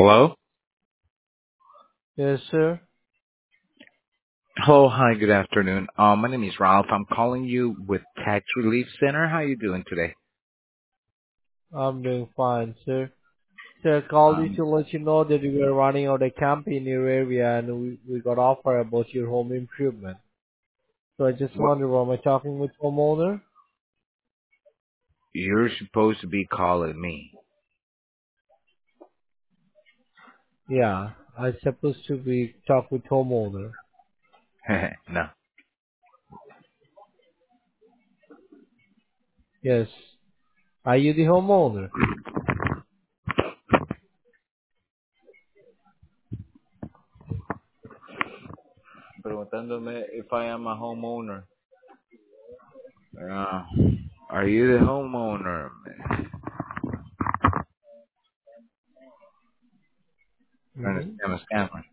Hello? Yes, sir. Hello, hi, good afternoon. My name is Ralph. I'm calling you with Tax Relief Center. How are you doing today? I'm doing fine, sir. Sir, I called you Um, to let you know that we were running out a campaign in your area and we got offer about your home improvement. So I just what, wonder, am I talking with homeowner? you're supposed to be calling me. Yeah, I supposed to be talk with homeowner. No. Yes. Are you the homeowner? Preguntándome if I am a homeowner. Uh, are you the homeowner? Trying to Mm-hmm. scam a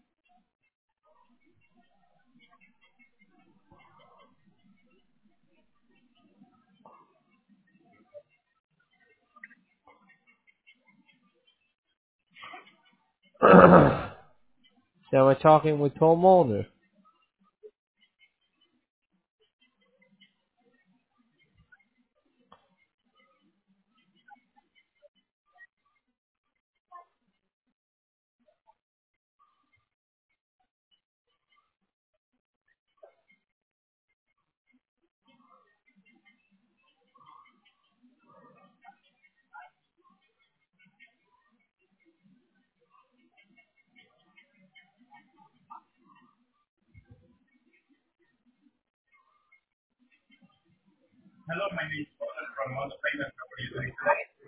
So am I talking with homeowner? Hello, my name is Paul from Mono Finance. How are you doing today?